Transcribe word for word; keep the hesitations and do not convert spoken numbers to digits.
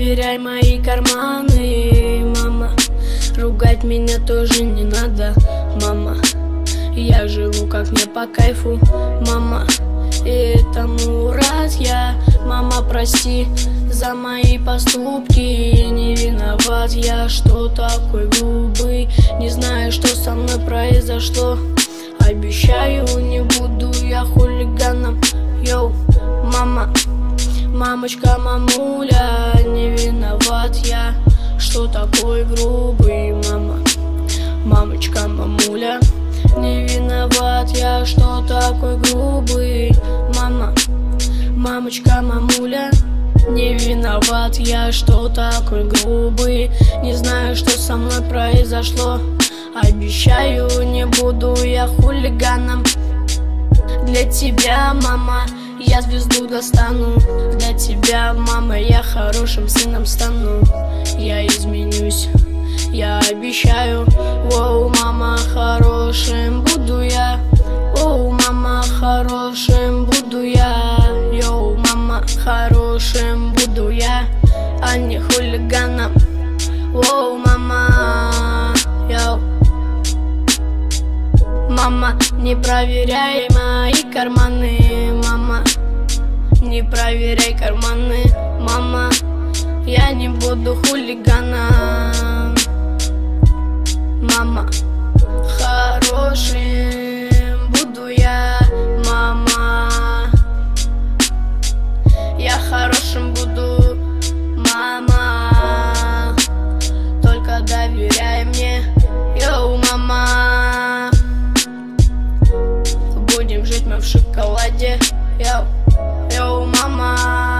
проверяй мои карманы, мама. Ругать меня тоже не надо, мама. Я живу как мне по кайфу, мама. И этому раз я, мама, прости за мои поступки. Не виноват я, что такой грубый. Не знаю, что со мной произошло. Обещаю, не буду я хулиганом. Йоу, мама, мамочка, мамуля, не виноват я, что такой грубый, мама. Мамочка, мамуля, не виноват я, что такой грубый, мама. Мамочка, мамуля, не виноват я, что такой грубый. Не знаю, что со мной произошло. Обещаю, не буду я хулиганом. Для тебя, мама, я звезду достану. Для тебя, мама, я хорошим сыном стану. Я изменюсь, я обещаю. Воу, мама, хорошим буду я. Воу, мама, хорошим буду я. Йоу, мама, хорошим буду я, а не хулиганом. Воу, мама, йоу. Мама, не проверяй мои карманы, мама. Не проверяй карманы, мама. Я не буду хулиганом, мама. Хорошим буду я, мама. Я хорошим буду, мама. Только доверяй мне, йоу, мама. Будем жить мы в шоколаде, йоу, йоу, мама.